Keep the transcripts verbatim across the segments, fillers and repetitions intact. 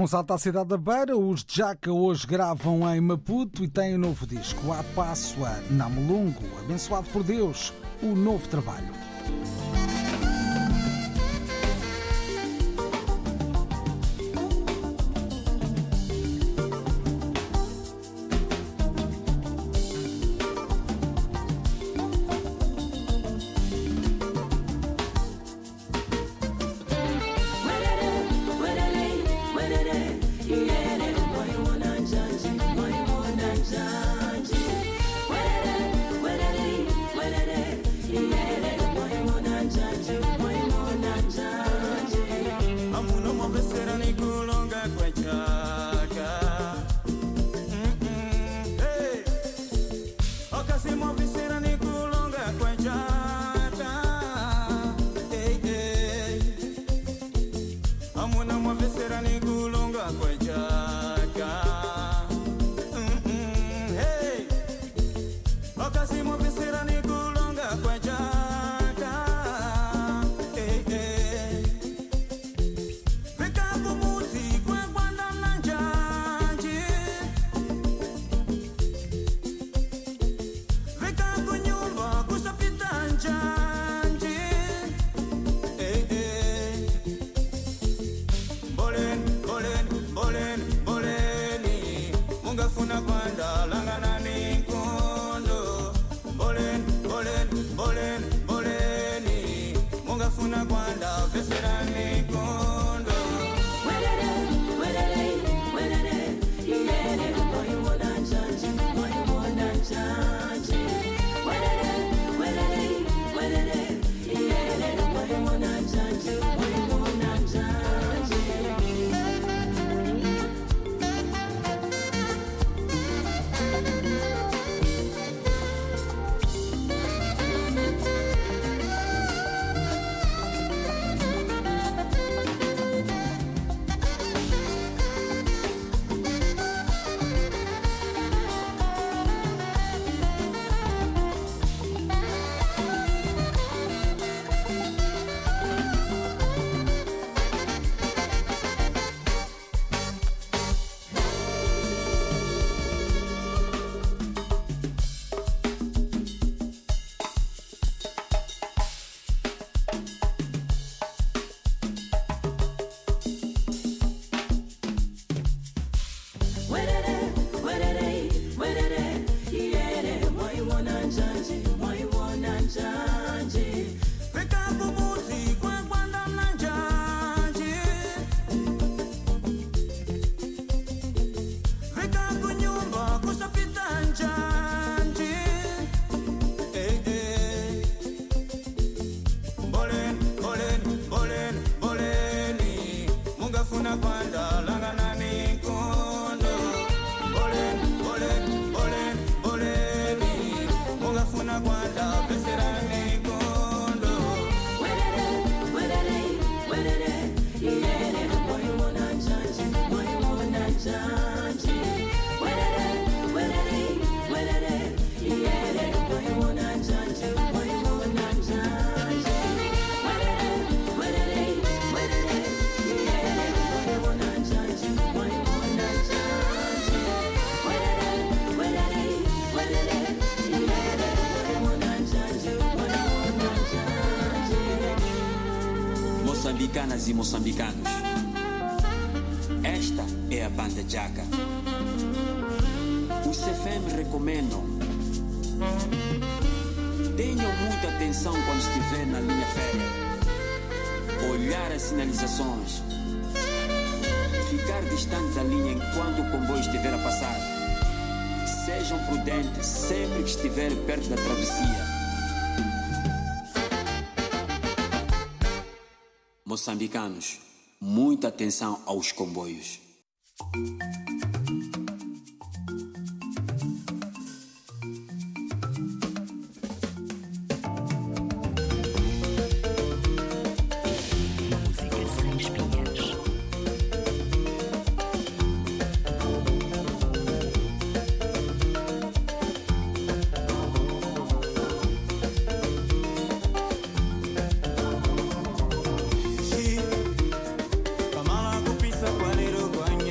Um salto à cidade da Beira, os Jaca hoje gravam em Maputo e têm um novo disco, A Passo a Namolongo, abençoado por Deus, o novo trabalho. Moçambicanas e moçambicanos, esta é a banda Jaca. Os C F M recomendam: tenham muita atenção quando estiver na linha férrea, olhar as sinalizações, ficar distante da linha enquanto o comboio estiver a passar. Sejam prudentes sempre que estiver perto da travessia. Moçambicanos, muita atenção aos comboios. Kamala kupisa kwa lero kwa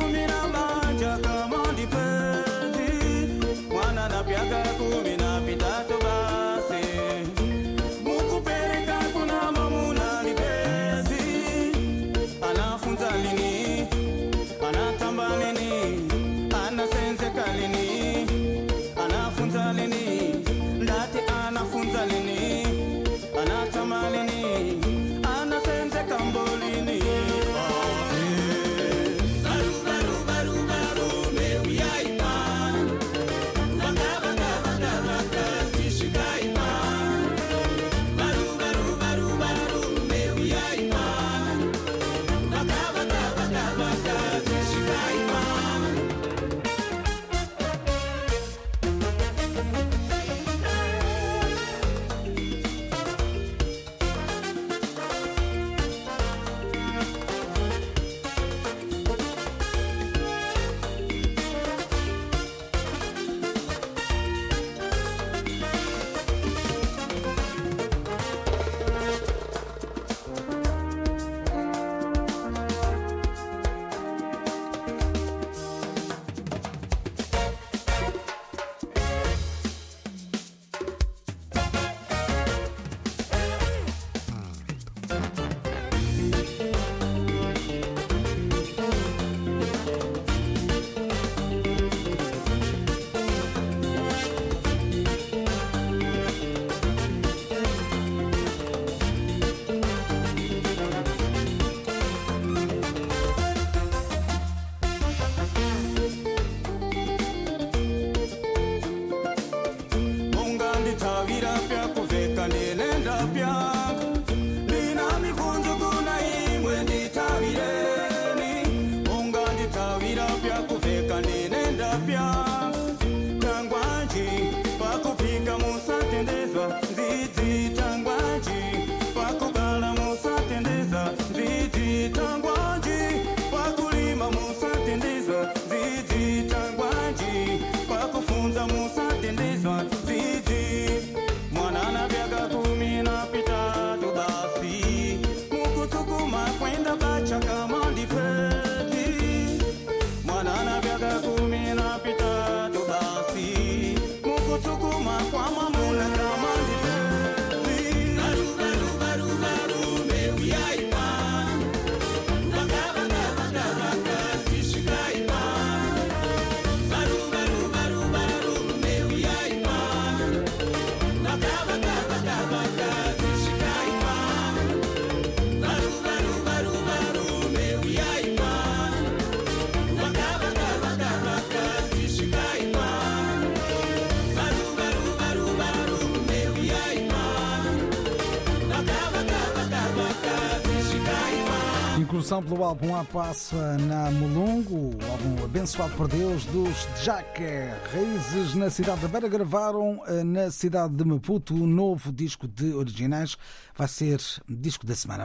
kumi na banja kama ndipezi mwana na piaga kumi na pitatu basi mukupereka kuna mamuna lipezi anafunza lini anatamba lini anasenzeka lini anafunza lini ndati anafunza lini anatamba lini anasenzeka mbolini Tavira pia kuveka ndelenda pia nina mifunzo kuna imwe nditavireni unga nditavira pia kuveka ndelenda pia tangwanji pakupika musatendezwa nzizi tangwanji pakugala musatendeza nzizi tangwanji pakulima musatendezwa nzizi tangwanji pakufunza musatendezwa nzizi mwanana vyaga kumi na pitatu basi mukutukuma kwenda bacha kama ndipeti mwanana vyaga kumi na pitatu basi mukutukuma kwa mamuna kama ndipeti baru baru baru baru mewiyaipa baka baka baka baka zishikaipa baru baru baru baru mewiyaipa baka baka baka baka zishikaipa baru baru baru baru mewiyaipa baka baka baka baka zishikaipa baru baru baru baru mewiyaipa baka baka baka baka zishikaipa. Inclusão pelo álbum A Passo na Molongo, o álbum abençoado por Deus dos Jaque. Raízes na cidade da Beira gravaram na cidade de Maputo o novo disco de originais. Vai ser disco da semana.